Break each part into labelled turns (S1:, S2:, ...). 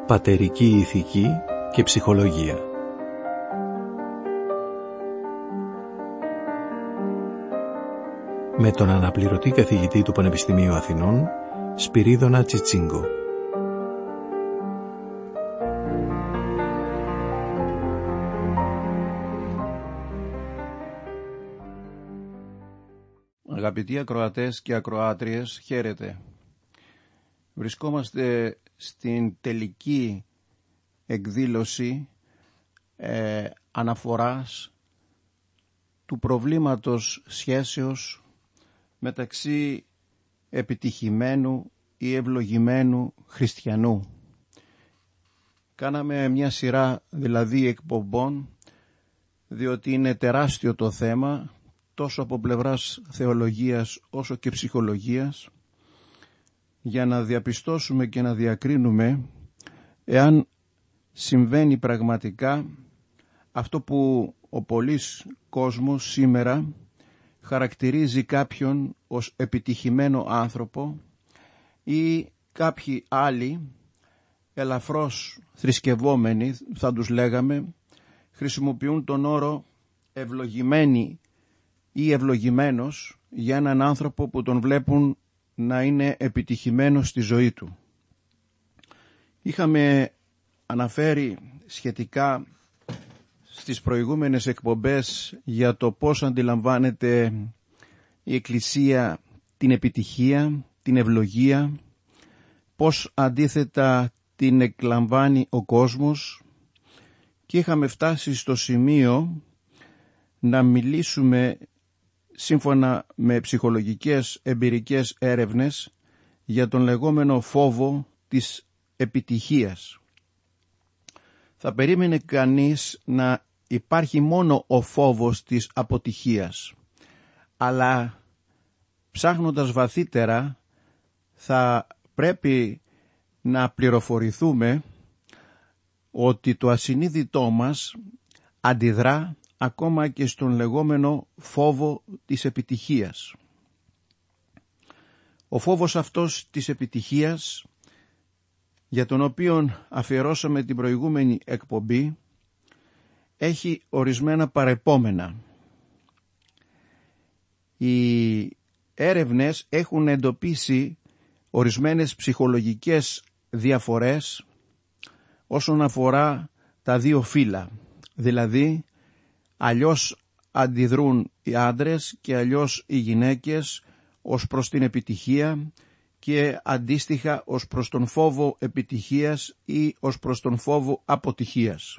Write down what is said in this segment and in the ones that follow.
S1: Πατερική ηθική και ψυχολογία. Με τον αναπληρωτή καθηγητή του Πανεπιστημίου Αθηνών, Σπυρίδωνα Τσιτσίγκο.
S2: Αγαπητοί ακροατές και ακροάτριες, χαίρετε. Βρισκόμαστε στην τελική εκδήλωση αναφοράς του προβλήματος σχέσεως μεταξύ επιτυχημένου ή ευλογημένου χριστιανού. Κάναμε μια σειρά δηλαδή εκπομπών, διότι είναι τεράστιο το θέμα, τόσο από πλευράς θεολογίας όσο και ψυχολογίας, για να διαπιστώσουμε και να διακρίνουμε εάν συμβαίνει πραγματικά αυτό που ο πολύς κόσμος σήμερα χαρακτηρίζει κάποιον ως επιτυχημένο άνθρωπο ή κάποιοι άλλοι ελαφρώς θρησκευόμενοι, θα τους λέγαμε, χρησιμοποιούν τον όρο ευλογημένοι ή ευλογημένος για έναν άνθρωπο που τον βλέπουν να είναι επιτυχημένος στη ζωή του. Είχαμε αναφέρει σχετικά στις προηγούμενες εκπομπές για το πώς αντιλαμβάνεται η Εκκλησία την επιτυχία, την ευλογία, πώς αντίθετα την εκλαμβάνει ο κόσμος, και είχαμε φτάσει στο σημείο να μιλήσουμε σύμφωνα με ψυχολογικές εμπειρικές έρευνες για τον λεγόμενο φόβο της επιτυχίας. Θα περίμενε κανείς να υπάρχει μόνο ο φόβος της αποτυχίας, αλλά ψάχνοντας βαθύτερα θα πρέπει να πληροφορηθούμε ότι το ασυνείδητό μας αντιδρά ακόμα και στον λεγόμενο φόβο της επιτυχίας. Ο φόβος αυτός της επιτυχίας, για τον οποίο αφιερώσαμε την προηγούμενη εκπομπή, έχει ορισμένα παρεπόμενα. Οι έρευνες έχουν εντοπίσει ορισμένες ψυχολογικές διαφορές όσον αφορά τα δύο φύλα, δηλαδή αλλιώς αντιδρούν οι άντρες και αλλιώς οι γυναίκες ως προς την επιτυχία και αντίστοιχα ως προς τον φόβο επιτυχίας ή ως προς τον φόβο αποτυχίας.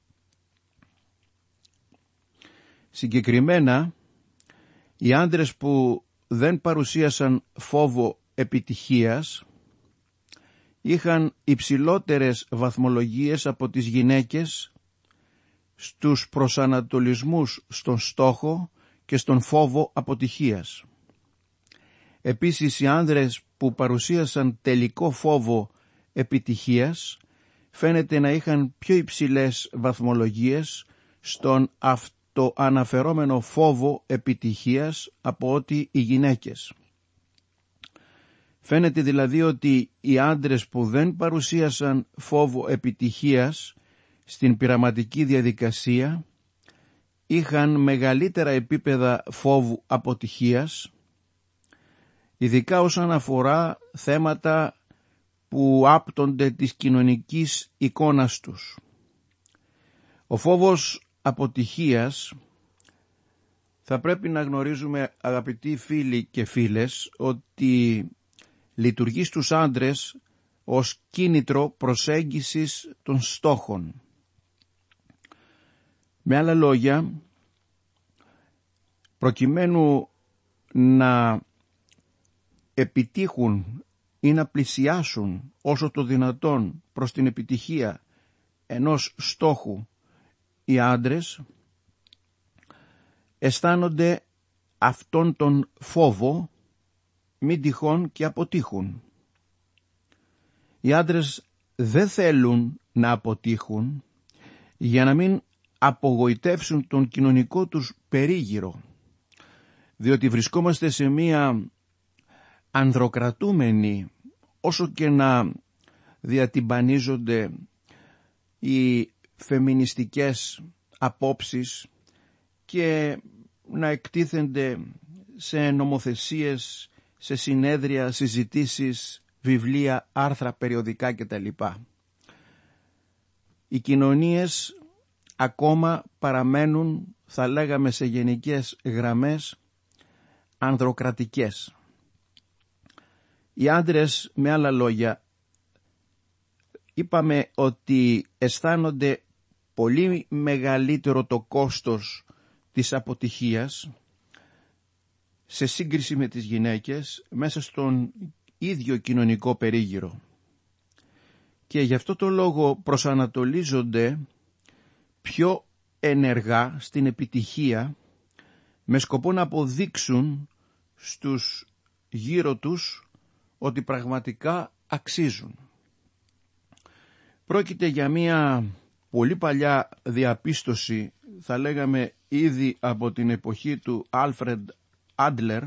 S2: Συγκεκριμένα, οι άντρες που δεν παρουσίασαν φόβο επιτυχίας είχαν υψηλότερες βαθμολογίες από τις γυναίκες στους προσανατολισμούς στον στόχο και στον φόβο αποτυχίας. Επίσης, οι άνδρες που παρουσίασαν τελικό φόβο επιτυχίας φαίνεται να είχαν πιο υψηλές βαθμολογίες στον αυτοαναφερόμενο φόβο επιτυχίας από ότι οι γυναίκες. Φαίνεται δηλαδή ότι οι άντρες που δεν παρουσίασαν φόβο επιτυχίας στην πειραματική διαδικασία είχαν μεγαλύτερα επίπεδα φόβου αποτυχίας, ειδικά όσον αφορά θέματα που άπτονται της κοινωνικής εικόνας τους. Ο φόβος αποτυχίας, θα πρέπει να γνωρίζουμε, αγαπητοί φίλοι και φίλες, ότι λειτουργεί στους άντρες ως κίνητρο προσέγγισης των στόχων. Με άλλα λόγια, προκειμένου να επιτύχουν ή να πλησιάσουν όσο το δυνατόν προς την επιτυχία ενός στόχου, οι άντρες αισθάνονται αυτόν τον φόβο μην τυχόν και αποτύχουν. Οι άντρες δεν θέλουν να αποτύχουν για να μην απογοητεύσουν τον κοινωνικό τους περίγυρο, διότι βρισκόμαστε σε μία ανδροκρατούμενη, όσο και να διατυμπανίζονται οι φεμινιστικές απόψεις και να εκτίθενται σε νομοθεσίες, σε συνέδρια, συζητήσεις, βιβλία, άρθρα, περιοδικά κτλ. Οι κοινωνίες ακόμα παραμένουν, θα λέγαμε σε γενικές γραμμές, ανδροκρατικές. Οι άντρες, με άλλα λόγια, είπαμε ότι αισθάνονται πολύ μεγαλύτερο το κόστος της αποτυχίας σε σύγκριση με τις γυναίκες μέσα στον ίδιο κοινωνικό περίγυρο. Και γι' αυτό το λόγο προσανατολίζονται πιο ενεργά στην επιτυχία με σκοπό να αποδείξουν στους γύρω τους ότι πραγματικά αξίζουν. Πρόκειται για μια πολύ παλιά διαπίστωση, θα λέγαμε ήδη από την εποχή του Άλφρεντ Άντλερ,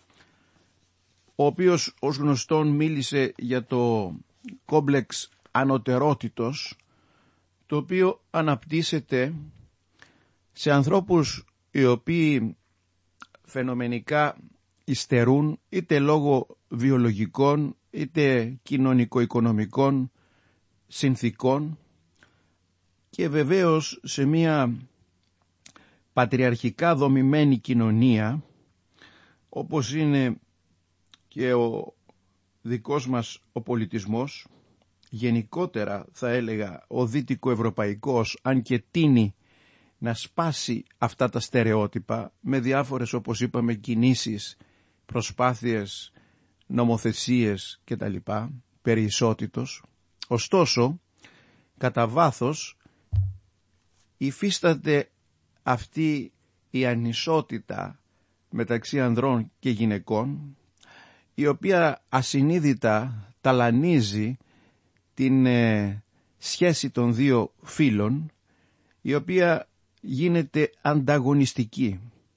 S2: ο οποίος ως γνωστόν μίλησε για το κόμπλεξ ανωτερότητος, το οποίο αναπτύσσεται σε ανθρώπους οι οποίοι φαινομενικά υστερούν είτε λόγω βιολογικών είτε κοινωνικο-οικονομικών συνθήκων και βεβαίως σε μια πατριαρχικά δομημένη κοινωνία όπως είναι και ο δικός μας ο πολιτισμός, γενικότερα θα έλεγα ο δυτικοευρωπαϊκός, αν και τείνει να σπάσει αυτά τα στερεότυπα με διάφορες, όπως είπαμε, κινήσεις, προσπάθειες, νομοθεσίες κτλ. Περί ισότητος. Ωστόσο, κατά βάθος υφίσταται αυτή η ανισότητα μεταξύ ανδρών και γυναικών, η οποία ασυνείδητα ταλανίζει την σχέση των δύο φύλων, η οποία γίνεται ανταγωνιστική.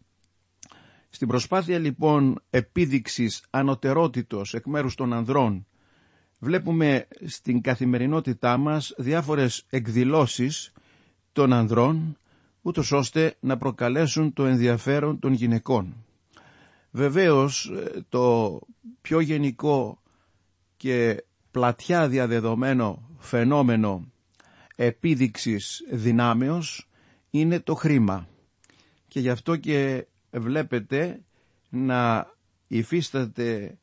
S2: Στην προσπάθεια λοιπόν επίδειξης ανωτερότητος εκ μέρους των ανδρών, βλέπουμε στην καθημερινότητά μας διάφορες εκδηλώσεις των ανδρών, ούτως ώστε να προκαλέσουν το ενδιαφέρον των γυναικών. Βεβαίως το πιο γενικό και πλατιά διαδεδομένο φαινόμενο επίδειξης δυνάμεως είναι το χρήμα. Και γι' αυτό και βλέπετε να υφίσταται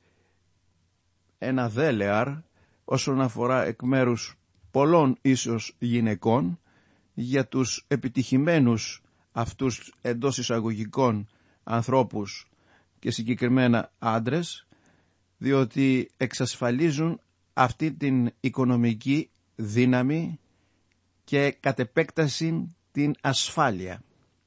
S2: ένα δέλεαρ όσον αφορά εκ μέρους πολλών ίσως γυναικών για τους επιτυχημένους αυτούς εντός εισαγωγικών ανθρώπους και συγκεκριμένα άντρες, διότι εξασφαλίζουν αυτή την οικονομική δύναμη και κατ' επέκταση την ασφάλεια.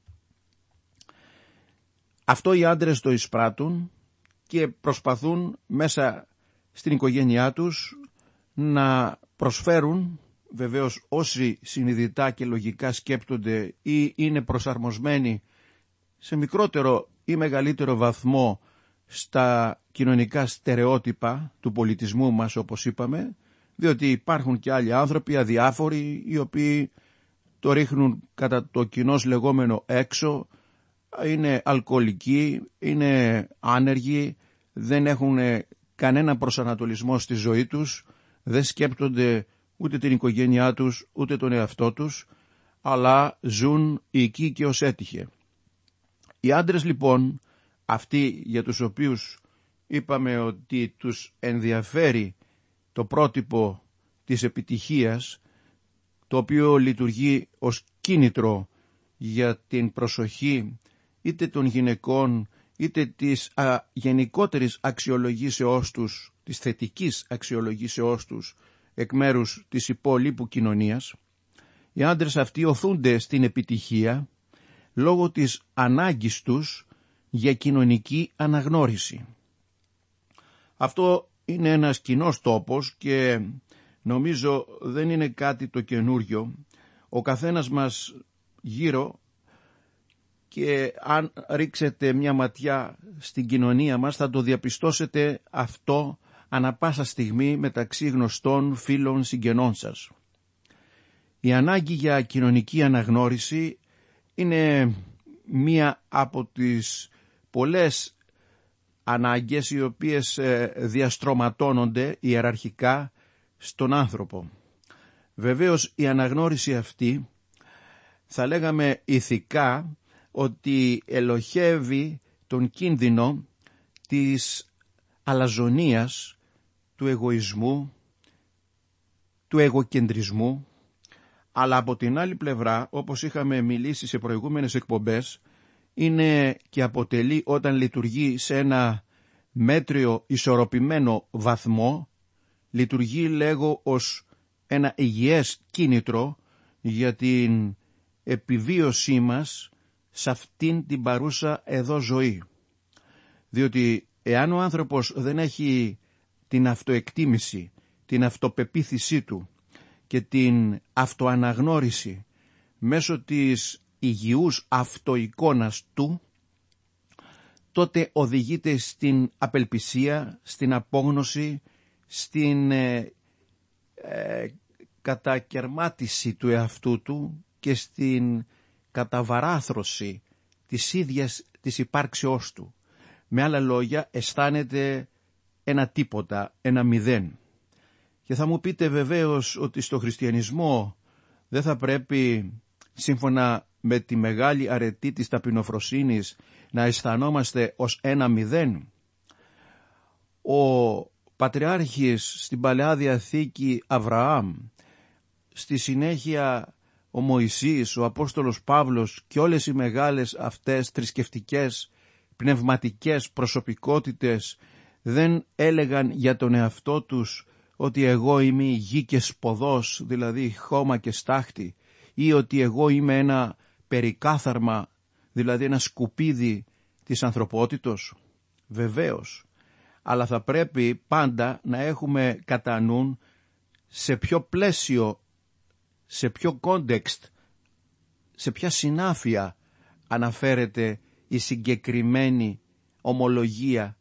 S2: Αυτό οι άντρες το εισπράττουν και προσπαθούν μέσα στην οικογένειά τους να προσφέρουν, βεβαίως όσοι συνειδητά και λογικά σκέπτονται ή είναι προσαρμοσμένοι σε μικρότερο ή μεγαλύτερο βαθμό στα κοινωνικά στερεότυπα του πολιτισμού μας, όπως είπαμε, διότι υπάρχουν και άλλοι άνθρωποι αδιάφοροι οι οποίοι το ρίχνουν κατά το κοινώς λεγόμενο έξω, είναι αλκοολικοί, είναι άνεργοι, δεν έχουν κανένα προσανατολισμό στη ζωή τους, δεν σκέπτονται ούτε την οικογένειά τους ούτε τον εαυτό τους, αλλά ζουν εκεί και ως έτυχε. Οι άντρες λοιπόν, αυτοί για τους οποίους είπαμε ότι τους ενδιαφέρει το πρότυπο της επιτυχίας, το οποίο λειτουργεί ως κίνητρο για την προσοχή είτε των γυναικών είτε της γενικότερης αξιολογήσεώς τους, της θετικής αξιολογήσεώς τους εκ μέρους της υπόλοιπου κοινωνίας, οι άντρες αυτοί οθούνται στην επιτυχία λόγω της ανάγκης τους για κοινωνική αναγνώριση. Αυτό είναι ένας κοινός τόπος και νομίζω δεν είναι κάτι το καινούριο. Ο καθένας μας γύρω, και αν ρίξετε μια ματιά στην κοινωνία μας θα το διαπιστώσετε αυτό ανα πάσα στιγμή μεταξύ γνωστών φίλων συγγενών σας. Η ανάγκη για κοινωνική αναγνώριση είναι μία από τις πολλές ανάγκες οι οποίες διαστρωματώνονται ιεραρχικά στον άνθρωπο. Βεβαίως η αναγνώριση αυτή θα λέγαμε ηθικά ότι ελοχεύει τον κίνδυνο της αλαζονίας, του εγωισμού, του εγωκεντρισμού, αλλά από την άλλη πλευρά, όπως είχαμε μιλήσει σε προηγούμενες εκπομπές, είναι και αποτελεί, όταν λειτουργεί σε ένα μέτριο ισορροπημένο βαθμό, λειτουργεί λέγω ως ένα υγιές κίνητρο για την επιβίωσή μας σε αυτήν την παρούσα εδώ ζωή. Διότι εάν ο άνθρωπος δεν έχει την αυτοεκτίμηση, την αυτοπεποίθησή του και την αυτοαναγνώριση μέσω της υγιούς αυτοεικόνας του, τότε οδηγείται στην απελπισία, στην απόγνωση, στην κατακερμάτιση του εαυτού του και στην καταβαράθρωση της ίδιας της υπάρξεώς του. Με άλλα λόγια, αισθάνεται ένα τίποτα, ένα μηδέν. Και θα μου πείτε βεβαίως ότι στο χριστιανισμό δεν θα πρέπει, σύμφωνα με τη μεγάλη αρετή της ταπεινοφροσύνης, να αισθανόμαστε ως ένα μηδέν. Ο Πατριάρχης στην Παλαιά Διαθήκη Αβραάμ, στη συνέχεια ο Μωυσής, ο Απόστολος Παύλος και όλες οι μεγάλες αυτές θρησκευτικές, πνευματικές προσωπικότητες δεν έλεγαν για τον εαυτό τους ότι εγώ είμαι η γη και σποδός, δηλαδή χώμα και στάχτη, ή ότι εγώ είμαι ένα περικάθαρμα, δηλαδή ένα σκουπίδι της ανθρωπότητος. Βεβαίως, αλλά θα πρέπει πάντα να έχουμε κατά νου σε ποιο πλαίσιο, σε ποιο context, σε ποια συνάφεια αναφέρεται η συγκεκριμένη ομολογία,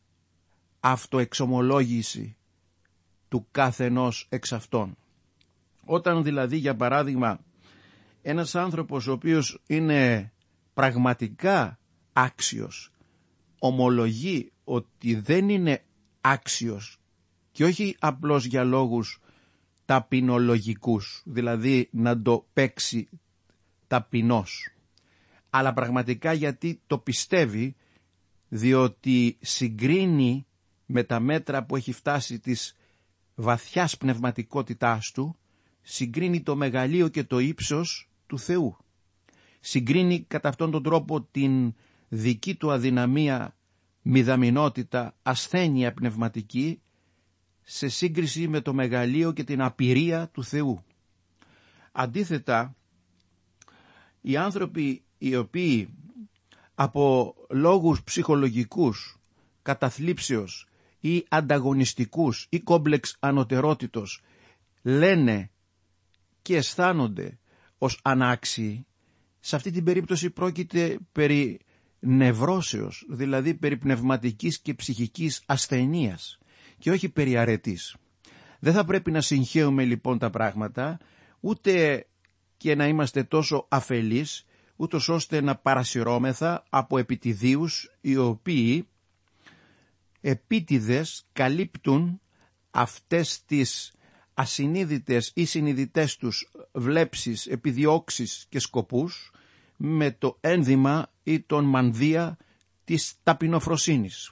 S2: αυτοεξομολόγηση του καθενός εξ αυτών. Όταν δηλαδή, για παράδειγμα, ένας άνθρωπος ο οποίος είναι πραγματικά άξιος ομολογεί ότι δεν είναι άξιος και όχι απλώς για λόγους ταπεινολογικούς, δηλαδή να το παίξει ταπεινός, αλλά πραγματικά γιατί το πιστεύει, διότι συγκρίνει με τα μέτρα που έχει φτάσει της βαθιάς πνευματικότητάς του, συγκρίνει το μεγαλείο και το ύψος του Θεού. Συγκρίνει κατά αυτόν τον τρόπο την δική του αδυναμία, μηδαμινότητα, ασθένεια πνευματική σε σύγκριση με το μεγαλείο και την απειρία του Θεού. Αντίθετα, οι άνθρωποι οι οποίοι από λόγους ψυχολογικούς, καταθλίψεως ή ανταγωνιστικούς ή κόμπλεξ ανωτερότητος λένε και αισθάνονται ως ανάξιοι, σε αυτή την περίπτωση πρόκειται περί νευρώσεως, δηλαδή περί πνευματικής και ψυχικής ασθενείας και όχι περί αρετής. Δεν θα πρέπει να συγχέουμε λοιπόν τα πράγματα, ούτε και να είμαστε τόσο αφελείς, ούτως ώστε να παρασυρώμεθα από επιτιδίους οι οποίοι επίτηδες καλύπτουν αυτές τις ασυνείδητες ή συνειδητές τους βλέψεις, επιδιώξεις και σκοπούς με το ένδυμα ή τον μανδύα της ταπεινοφροσύνης.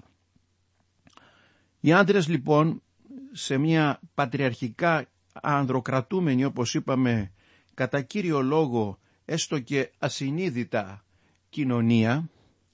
S2: Οι άντρες λοιπόν σε μια πατριαρχικά ανδροκρατούμενη, όπως είπαμε, κατά κύριο λόγο έστω και ασυνείδητα κοινωνία,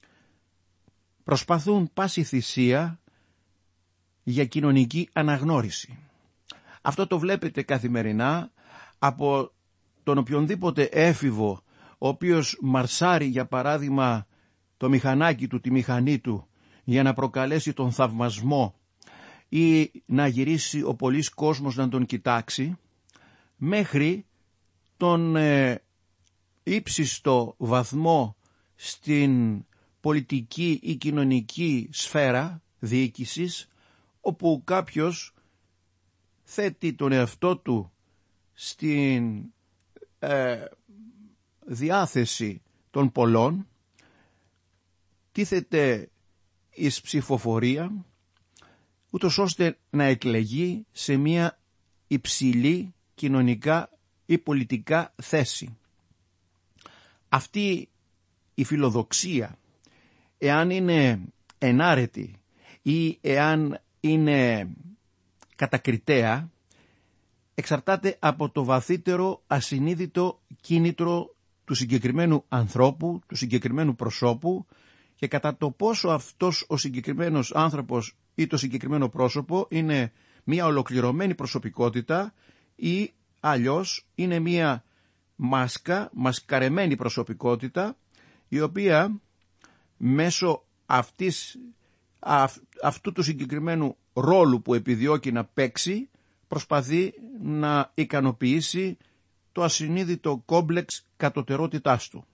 S2: προσπαθούν πάση θυσία για κοινωνική αναγνώριση. Αυτό το βλέπετε καθημερινά από τον οποιονδήποτε έφηβο ο οποίος μαρσάρει για παράδειγμα το μηχανάκι του, τη μηχανή του για να προκαλέσει τον θαυμασμό ή να γυρίσει ο πολύς κόσμος να τον κοιτάξει, μέχρι τον ύψιστο βαθμό στην πολιτική ή κοινωνική σφαίρα διοίκησης, όπου κάποιος θέτει τον εαυτό του στην διάθεση των πολλών, τίθεται εις ψηφοφορία, ούτως ώστε να εκλεγεί σε μια υψηλή κοινωνικά ή πολιτικά θέση. Αυτή η φιλοδοξία, εάν είναι ενάρετη ή εάν είναι κατακριτέα, εξαρτάται από το βαθύτερο ασυνείδητο κίνητρο του συγκεκριμένου ανθρώπου, του συγκεκριμένου προσώπου, και κατά το πόσο αυτός ο συγκεκριμένος άνθρωπος ή το συγκεκριμένο πρόσωπο είναι μια ολοκληρωμένη προσωπικότητα ή αλλιώς είναι μια μασκαρεμένη προσωπικότητα, η οποία μέσω αυτού του συγκεκριμένου ρόλου που επιδιώκει να παίξει προσπαθεί να ικανοποιήσει το ασυνείδητο κόμπλεξ κατωτερότητάς του.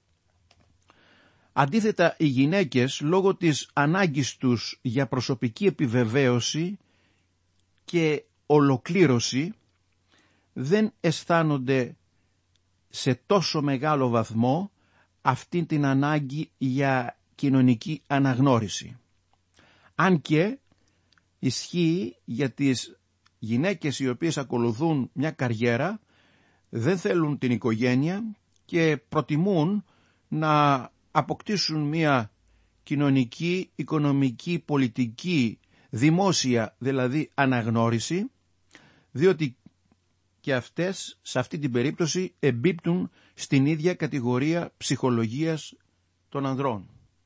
S2: Αντίθετα, οι γυναίκες, λόγω της ανάγκης τους για προσωπική επιβεβαίωση και ολοκλήρωση, δεν αισθάνονται σε τόσο μεγάλο βαθμό αυτή την ανάγκη για κοινωνική αναγνώριση. Αν και ισχύει για τις γυναίκες οι οποίες ακολουθούν μια καριέρα, δεν θέλουν την οικογένεια και προτιμούν να αποκτήσουν μια κοινωνική, οικονομική, πολιτική, δημόσια δηλαδή αναγνώριση, διότι και αυτές σε αυτή την περίπτωση εμπίπτουν στην ίδια κατηγορία ψυχολογίας των ανδρών.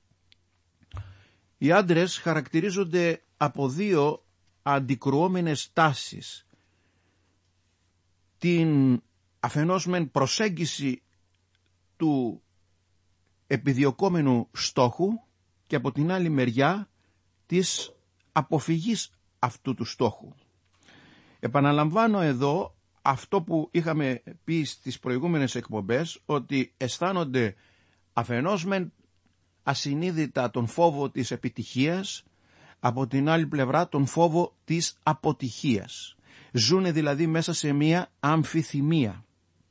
S2: Οι άντρες χαρακτηρίζονται από δύο αντικρουόμενες τάσεις. Την αφενός μεν προσέγγιση του επιδιωκόμενου στόχου και από την άλλη μεριά της αποφυγής αυτού του στόχου. Επαναλαμβάνω εδώ αυτό που είχαμε πει στις προηγούμενες εκπομπές, ότι αισθάνονται αφενός μεν ασυνείδητα τον φόβο της επιτυχίας, από την άλλη πλευρά τον φόβο της αποτυχίας. Ζούνε δηλαδή μέσα σε μία αμφιθυμία.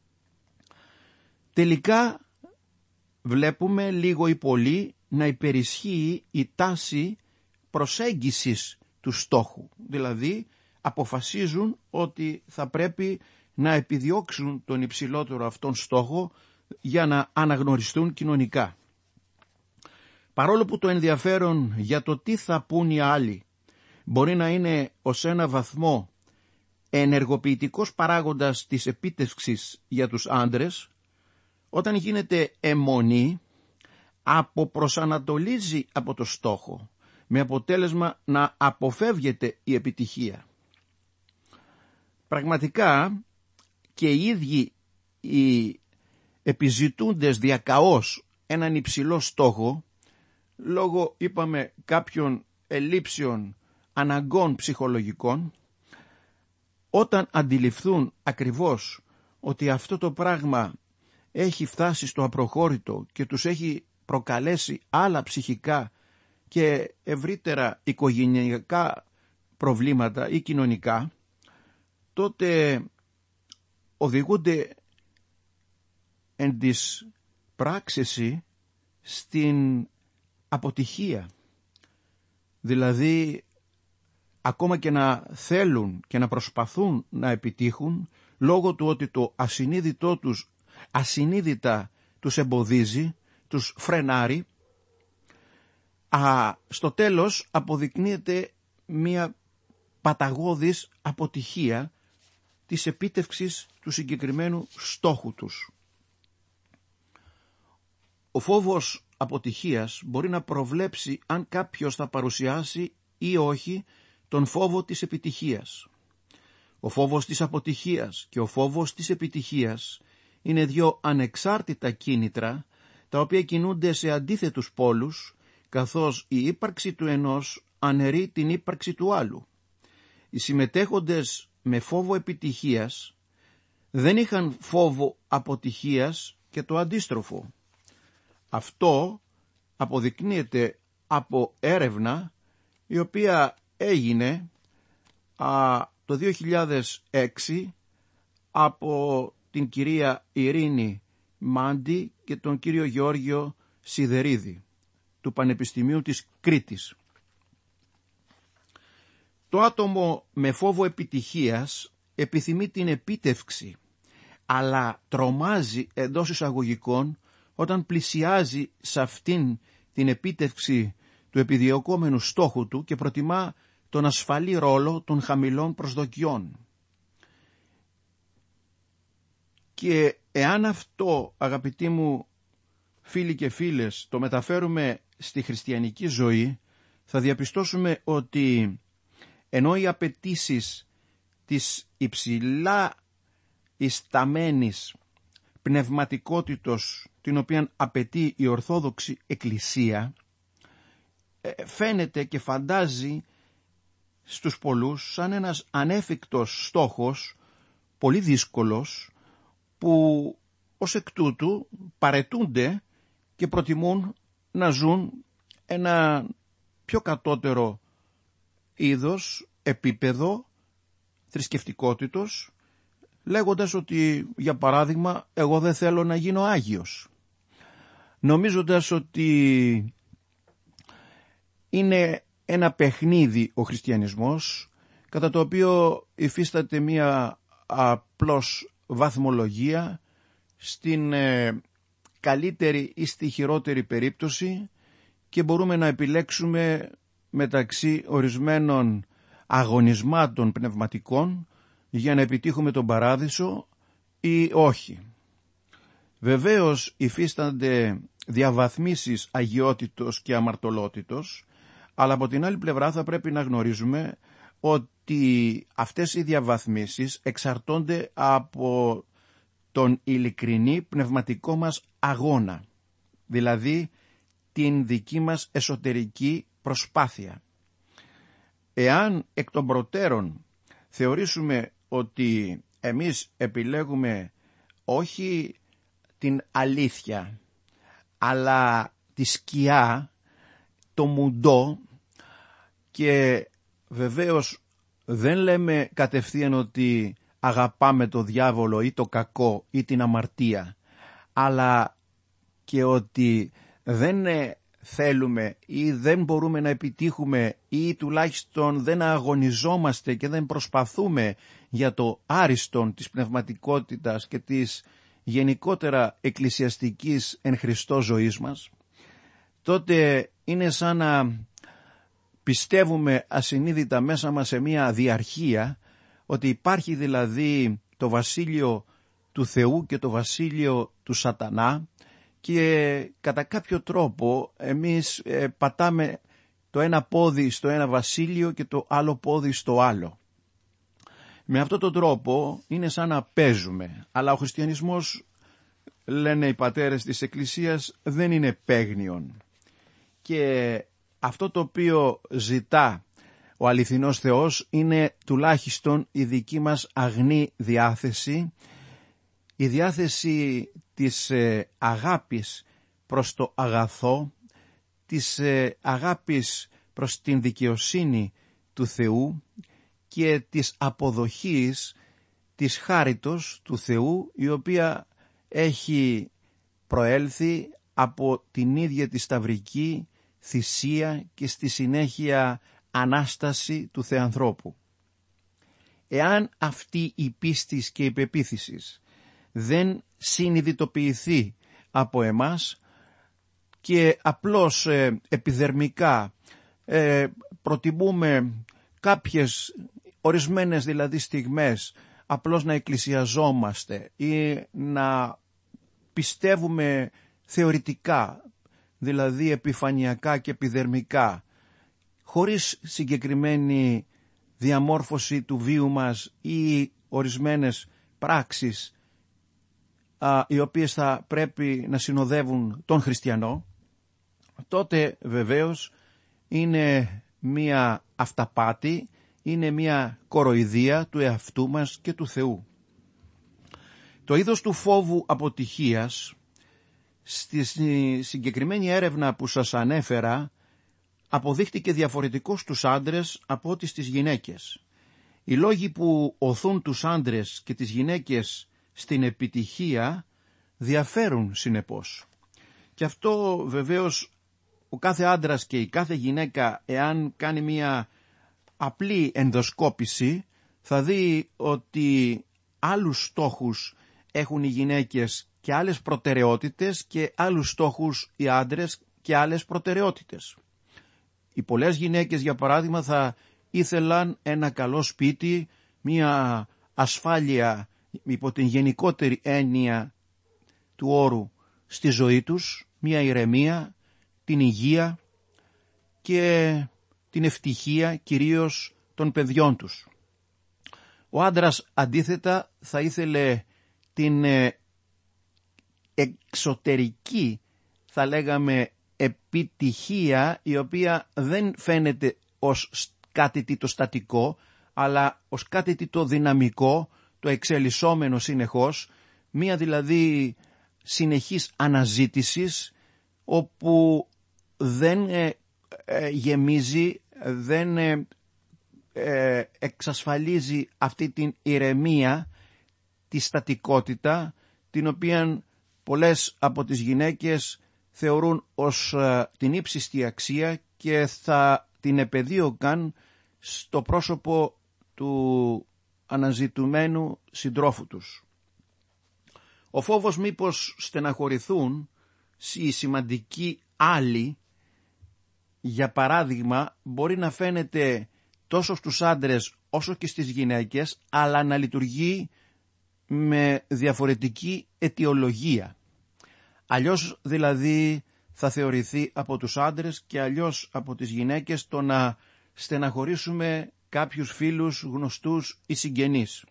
S2: Τελικά βλέπουμε λίγο ή πολύ να υπερισχύει η τάση προσέγγισης του στόχου. Δηλαδή αποφασίζουν ότι θα πρέπει να επιδιώξουν τον υψηλότερο αυτόν στόχο για να αναγνωριστούν κοινωνικά. Παρόλο που το ενδιαφέρον για το τι θα πούν οι άλλοι μπορεί να είναι ως ένα βαθμό ενεργοποιητικός παράγοντας της επίτευξης για τους άντρες, όταν γίνεται αιμονή αποπροσανατολίζει από το στόχο, με αποτέλεσμα να αποφεύγεται η επιτυχία. Πραγματικά και οι ίδιοι οι επιζητούντες διακαώς έναν υψηλό στόχο, λόγω, είπαμε, κάποιων ελλείψεων αναγκών ψυχολογικών, όταν αντιληφθούν ακριβώς ότι αυτό το πράγμα έχει φτάσει στο απροχώρητο και τους έχει προκαλέσει άλλα ψυχικά και ευρύτερα οικογενειακά προβλήματα ή κοινωνικά, τότε οδηγούνται εν της πράξεση στην αποτυχία. Δηλαδή, ακόμα και να θέλουν και να προσπαθούν να επιτύχουν, λόγω του ότι το ασυνείδητό τους ασυνείδητα τους εμποδίζει, τους φρενάρει, στο τέλος αποδεικνύεται μια παταγώδης αποτυχία της επίτευξης του συγκεκριμένου στόχου τους. Ο φόβος αποτυχίας μπορεί να προβλέψει αν κάποιος θα παρουσιάσει ή όχι τον φόβο της επιτυχίας. Ο φόβος της αποτυχίας και ο φόβος της επιτυχίας είναι δύο ανεξάρτητα κίνητρα, τα οποία κινούνται σε αντίθετους πόλους, καθώς η ύπαρξη του ενός αναιρεί την ύπαρξη του άλλου. Οι συμμετέχοντες με φόβο επιτυχίας δεν είχαν φόβο αποτυχίας και το αντίστροφο. Αυτό αποδεικνύεται από έρευνα η οποία έγινε το 2006 από την κυρία Ειρήνη Μάντη και τον κύριο Γεώργιο Σιδερίδη του Πανεπιστημίου της Κρήτης. Το άτομο με φόβο επιτυχίας επιθυμεί την επίτευξη, αλλά τρομάζει εντός εισαγωγικών όταν πλησιάζει σε αυτήν την επίτευξη του επιδιωκόμενου στόχου του και προτιμά τον ασφαλή ρόλο των χαμηλών προσδοκιών. Και εάν αυτό, αγαπητοί μου φίλοι και φίλες, το μεταφέρουμε στη χριστιανική ζωή, θα διαπιστώσουμε ότι ενώ οι απαιτήσεις της υψηλά ισταμένης πνευματικότητος, την οποία απαιτεί η Ορθόδοξη Εκκλησία, φαίνεται και φαντάζει στους πολλούς σαν ένας ανέφικτος στόχος, πολύ δύσκολος, που ως εκ τούτου παρετούνται και προτιμούν να ζουν ένα πιο κατώτερο είδος, επίπεδο θρησκευτικότητος, λέγοντας ότι, για παράδειγμα, εγώ δεν θέλω να γίνω Άγιος, νομίζοντας ότι είναι ένα παιχνίδι ο χριστιανισμός, κατά το οποίο υφίσταται μία απλώς βαθμολογία στην καλύτερη ή στη χειρότερη περίπτωση και μπορούμε να επιλέξουμε μεταξύ ορισμένων αγωνισμάτων πνευματικών για να επιτύχουμε τον παράδεισο ή όχι. Βεβαίως υφίστανται διαβαθμίσεις αγιότητος και αμαρτωλότητος, αλλά από την άλλη πλευρά θα πρέπει να γνωρίζουμε ότι αυτές οι διαβαθμίσεις εξαρτώνται από τον ειλικρινή πνευματικό μας αγώνα, δηλαδή την δική μας εσωτερική προσπάθεια. Εάν εκ των προτέρων θεωρήσουμε ότι εμείς επιλέγουμε όχι την αλήθεια, αλλά τη σκιά, το μουντό, και βεβαίως δεν λέμε κατευθείαν ότι αγαπάμε το διάβολο ή το κακό ή την αμαρτία, αλλά και ότι δεν θέλουμε ή δεν μπορούμε να επιτύχουμε ή τουλάχιστον δεν αγωνιζόμαστε και δεν προσπαθούμε για το άριστον της πνευματικότητας και της γενικότερα εκκλησιαστικής εν Χριστώ ζωής μας, τότε είναι σαν να πιστεύουμε ασυνείδητα μέσα μας σε μια διαρχία, ότι υπάρχει δηλαδή το βασίλειο του Θεού και το βασίλειο του Σατανά, και κατά κάποιο τρόπο εμείς πατάμε το ένα πόδι στο ένα βασίλειο και το άλλο πόδι στο άλλο. Με αυτόν τον τρόπο είναι σαν να παίζουμε, αλλά ο χριστιανισμός, λένε οι πατέρες της Εκκλησίας, δεν είναι παίγνιον. Και αυτό το οποίο ζητά ο αληθινός Θεός είναι τουλάχιστον η δική μας αγνή διάθεση, η διάθεση της αγάπης προς το αγαθό, της αγάπης προς την δικαιοσύνη του Θεού και της αποδοχής της χάριτος του Θεού, η οποία έχει προέλθει από την ίδια τη σταυρική θυσία και στη συνέχεια Ανάσταση του Θεανθρώπου. Εάν αυτή η πίστης και η πεποίθησης δεν συνειδητοποιηθεί από εμάς και απλώς επιδερμικά προτιμούμε κάποιες ορισμένες δηλαδή στιγμές απλώς να εκκλησιαζόμαστε ή να πιστεύουμε θεωρητικά, δηλαδή επιφανειακά και επιδερμικά, χωρίς συγκεκριμένη διαμόρφωση του βίου μας ή ορισμένες πράξεις οι οποίες θα πρέπει να συνοδεύουν τον χριστιανό, τότε βεβαίως είναι μία αυταπάτη, είναι μία κοροϊδία του εαυτού μας και του Θεού. Το είδος του φόβου αποτυχίας, στη συγκεκριμένη έρευνα που σας ανέφερα, αποδείχτηκε διαφορετικός στους άντρες από ό,τι στις γυναίκες. Οι λόγοι που οθούν τους άντρες και τις γυναίκες στην επιτυχία διαφέρουν συνεπώς. Και αυτό βεβαίως ο κάθε άντρας και η κάθε γυναίκα, εάν κάνει μια απλή ενδοσκόπηση, θα δει ότι άλλους στόχους έχουν οι γυναίκες και άλλες προτεραιότητες και άλλους στόχους οι άντρες και άλλες προτεραιότητες. Οι πολλές γυναίκες, για παράδειγμα, θα ήθελαν ένα καλό σπίτι, μια ασφάλεια υπό την γενικότερη έννοια του όρου στη ζωή τους, μια ηρεμία, την υγεία και την ευτυχία κυρίως των παιδιών τους. Ο άντρας αντίθετα θα ήθελε την εξωτερική, θα λέγαμε, επιτυχία, η οποία δεν φαίνεται ως κάτι το στατικό, αλλά ως κάτι το δυναμικό, το εξελισσόμενο συνεχώς, μία δηλαδή συνεχής αναζήτησης, όπου δεν γεμίζει, δεν εξασφαλίζει αυτή την ηρεμία, τη στατικότητα, την οποία πολλές από τις γυναίκες θεωρούν ως την ύψιστη αξία και θα την επεδίωκαν στο πρόσωπο του αναζητουμένου συντρόφου τους. Ο φόβος μήπως στεναχωρηθούν οι σημαντικοί άλλοι, για παράδειγμα, μπορεί να φαίνεται τόσο στους άντρες όσο και στις γυναίκες, αλλά να λειτουργεί με διαφορετική αιτιολογία. Αλλιώς δηλαδή θα θεωρηθεί από τους άντρες και αλλιώς από τις γυναίκες το να στεναχωρήσουμε κάποιους φίλους, γνωστούς ή συγγενείς.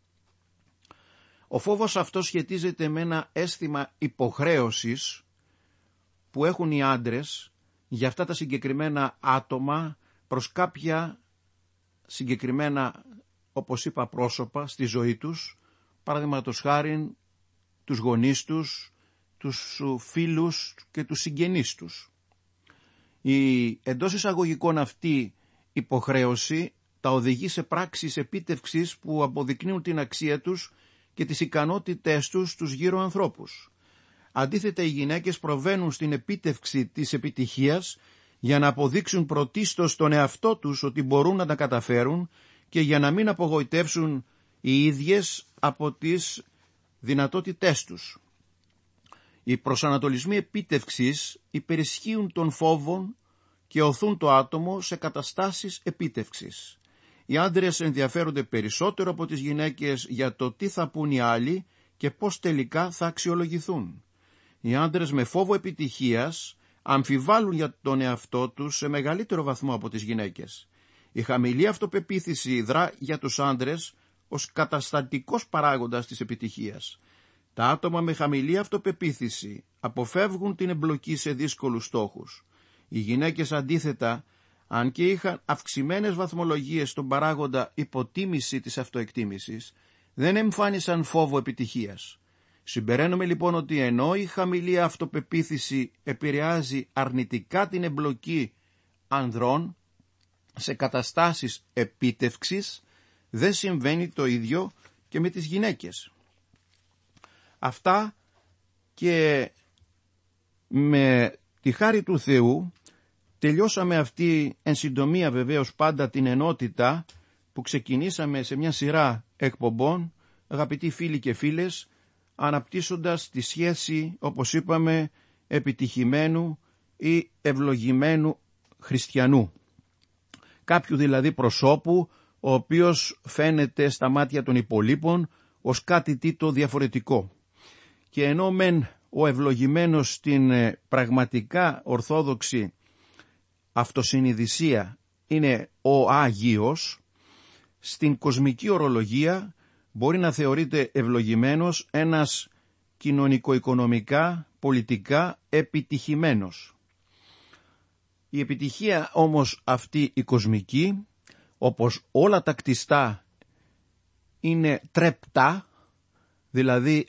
S2: Ο φόβος αυτός σχετίζεται με ένα αίσθημα υποχρέωσης που έχουν οι άντρες για αυτά τα συγκεκριμένα άτομα προς κάποια συγκεκριμένα, όπως είπα, πρόσωπα στη ζωή τους, παραδείγματος χάριν τους γονείς τους, τους φίλους και τους συγγενείς τους. Η εντός εισαγωγικών αυτή υποχρέωση τα οδηγεί σε πράξεις επίτευξης που αποδεικνύουν την αξία τους και τις ικανότητές τους στους γύρω ανθρώπους. Αντίθετα, οι γυναίκες προβαίνουν στην επίτευξη της επιτυχίας για να αποδείξουν πρωτίστως τον εαυτό τους ότι μπορούν να τα καταφέρουν και για να μην απογοητεύσουν οι ίδιες από τις δυνατότητές τους. Οι προσανατολισμοί επίτευξης υπερισχύουν των φόβων και οθούν το άτομο σε καταστάσεις επίτευξης. Οι άντρες ενδιαφέρονται περισσότερο από τις γυναίκες για το τι θα πούν οι άλλοι και πώς τελικά θα αξιολογηθούν. Οι άντρες με φόβο επιτυχίας αμφιβάλλουν για τον εαυτό τους σε μεγαλύτερο βαθμό από τις γυναίκες. Η χαμηλή αυτοπεποίθηση δρά για τους άντρες ως καταστατικός παράγοντας της επιτυχίας. Τα άτομα με χαμηλή αυτοπεποίθηση αποφεύγουν την εμπλοκή σε δύσκολους στόχους. Οι γυναίκες αντίθετα, αν και είχαν αυξημένες βαθμολογίες στον παράγοντα υποτίμηση της αυτοεκτίμησης, δεν εμφάνισαν φόβο επιτυχίας. Συμπεραίνουμε λοιπόν ότι ενώ η χαμηλή αυτοπεποίθηση επηρεάζει αρνητικά την εμπλοκή ανδρών σε καταστάσεις επίτευξης, δεν συμβαίνει το ίδιο και με τις γυναίκες. Αυτά και με τη χάρη του Θεού τελειώσαμε αυτή εν συντομία βεβαίως πάντα την ενότητα που ξεκινήσαμε σε μια σειρά εκπομπών, αγαπητοί φίλοι και φίλες, αναπτύσσοντας τη σχέση, όπως είπαμε, επιτυχημένου ή ευλογημένου χριστιανού. Κάποιου δηλαδή προσώπου, ο οποίος φαίνεται στα μάτια των υπολείπων ως κάτι το διαφορετικό. Και ενώ μεν ο ευλογημένος στην πραγματικά ορθόδοξη αυτοσυνειδησία είναι ο Άγιος, στην κοσμική ορολογία μπορεί να θεωρείται ευλογημένος ένας κοινωνικο-οικονομικά, πολιτικά επιτυχημένος. Η επιτυχία όμως αυτή η κοσμική, όπως όλα τα κτιστά, είναι τρεπτά, δηλαδή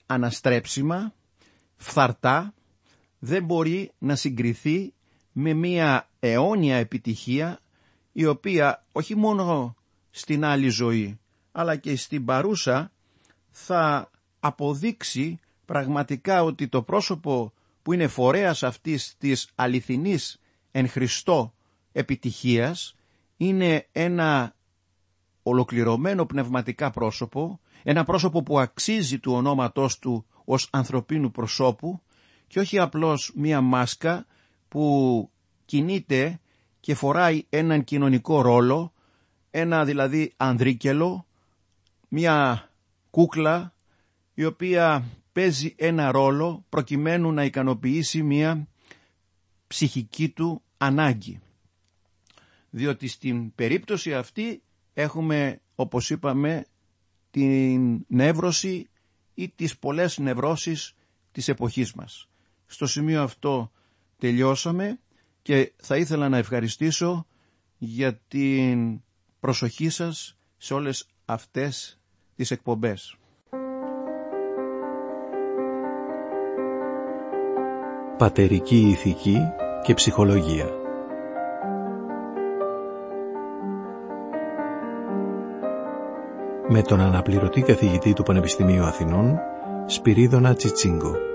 S2: αναστρέψιμα, φθαρτά, δεν μπορεί να συγκριθεί με μια αιώνια επιτυχία, η οποία όχι μόνο στην άλλη ζωή, αλλά και στην παρούσα θα αποδείξει πραγματικά ότι το πρόσωπο που είναι φορέας αυτής της αληθινής εν Χριστώ επιτυχίας είναι ένα ολοκληρωμένο πνευματικά πρόσωπο, ένα πρόσωπο που αξίζει του ονόματός του ως ανθρωπίνου προσώπου και όχι απλώς μία μάσκα που κινείται και φοράει έναν κοινωνικό ρόλο, ένα δηλαδή ανδρίκελο, μία κούκλα η οποία παίζει ένα ρόλο προκειμένου να ικανοποιήσει μία ψυχική του ανάγκη. Διότι στην περίπτωση αυτή έχουμε, όπως είπαμε, την νεύρωση ή τις πολλές νευρώσεις της εποχής μας. Στο σημείο αυτό τελειώσαμε και θα ήθελα να ευχαριστήσω για την προσοχή σας σε όλες αυτές τις εκπομπές.
S1: Πατερική ηθική και ψυχολογία. Με τον αναπληρωτή καθηγητή του Πανεπιστημίου Αθηνών, Σπυρίδωνα Τσιτσίγκο.